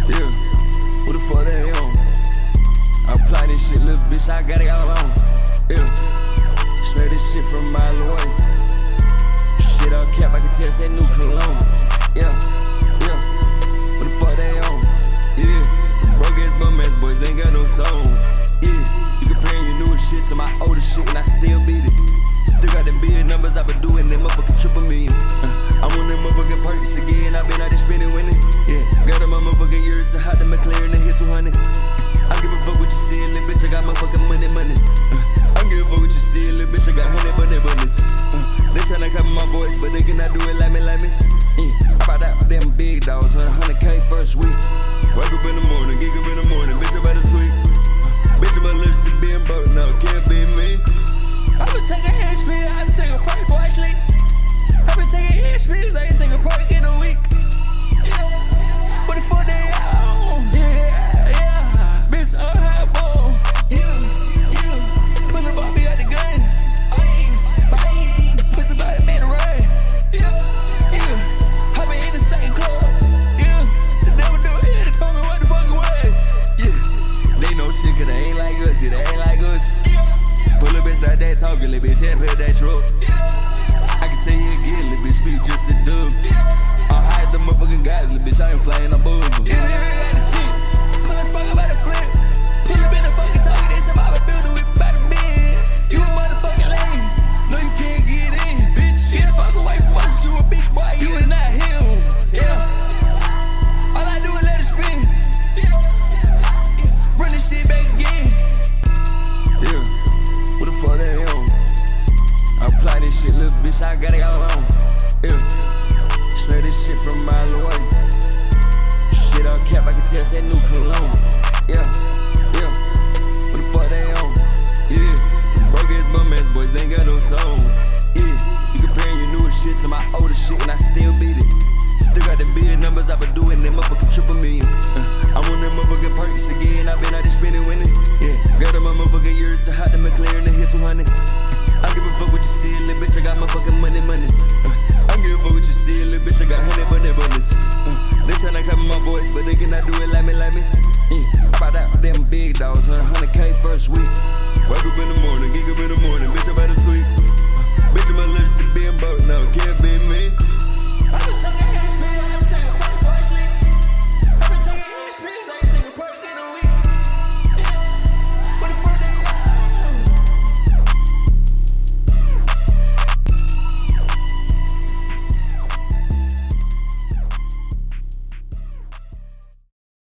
Yeah, who the fuck they on? I apply this shit, little bitch, I got it all on. Yeah, swear this shit from a mile away. Shit all cap, I can tell it's that new cologne. Yeah, yeah, who the fuck they on? Yeah, some broke ass bum ass boys, they ain't got no soul. Yeah, you comparing your newest shit to my oldest shit and I still beat it. Still got them big numbers, I been doing them motherfucking triple million. I'm on them motherfucking perks again, I been out there spending winning. Yeah, got them motherfucking years, so hot the McLaren to hit 200. I give a fuck what you see, little bitch, I got motherfucking money. I give a fuck what you see, little bitch, I got honey bunnies. They tryna copy my voice, but they cannot do it like me. Yeah, I bought out them big dogs, 100K first week. Wake up in the morning, gig up in the morning, bitch, I better tweet. Bitch, I'm allergic to being broke, no, can't be me. I been taking head spins, I been taking a break before I sleep. I been taking head spins, I can take a break in a week. Yeah, what the fuck they on? Yeah, bitch, I'm high bone. Yeah, pull the Bobby out the gun. Bang, put somebody in the rain. Yeah, I been in the same club. Yeah, the devil do it, they told me what the fuck it was. Yeah, they know shit cause they ain't like us, yeah, they ain't like us. Pull up inside that talking, little bitch, head that truck. I can tell you again, little bitch, be just a dub. I'm high as the motherfucking guys, little bitch, I ain't flying above them. Yeah, got the tip, pull a spark up out the flip. Pull up in the fucking talking, they said I building with by the bend. You a motherfucking lame, no you can't get in, bitch. Get the fuck away from us, you a bitch, boy, you is not him. Yeah, all I do is let it spin. Run this shit back again. Yeah. Who the fuck they on? I apply this shit, little bitch, I got it all on. Yeah, swear this shit from a mile away. Shit all cap, I can tell it's that new cologne. Yeah, who the fuck they on? Yeah, some broke ass bum ass boys, they ain't got no soul. Yeah, you comparing your newest shit to my oldest shit and I still beat it. Still got them big numbers, I been doing them motherfucking triple million. I'm on them motherfucking perks again, I been out there spending winning. Yeah, got them motherfucking years, so hot the McLaren to hit 200. I give a fuck what you see, little bitch, I got motherfucking money. I give a fuck what you see, little bitch, I got honey bunnies. They tryna copy my voice, but they cannot do it like me. Yeah, I bought out them big dogs, 100K first week. Wake up in the morning, gig up in the morning, bitch, I better tweet. Bitch, I'm allergic to being broke, no, can't be me. I been taking